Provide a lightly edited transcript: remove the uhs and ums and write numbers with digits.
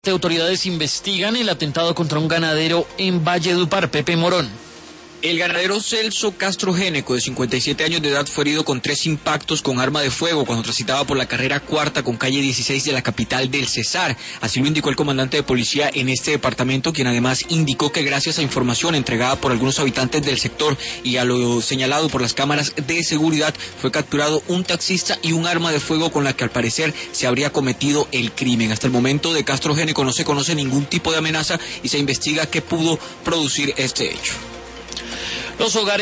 Autoridades investigan el atentado contra un ganadero en Valledupar. Pepe Morón. El ganadero Celso Castro Géneco, de 57 años de edad, fue herido con 3 impactos con arma de fuego cuando transitaba por la carrera cuarta con calle 16 de la capital del Cesar. Así lo indicó el comandante de policía en este departamento, quien además indicó que gracias a información entregada por algunos habitantes del sector y a lo señalado por las cámaras de seguridad, fue capturado un taxista y un arma de fuego con la que al parecer se habría cometido el crimen. Hasta el momento de Castro Géneco no se conoce ningún tipo de amenaza y se investiga qué pudo producir este hecho. Los hogares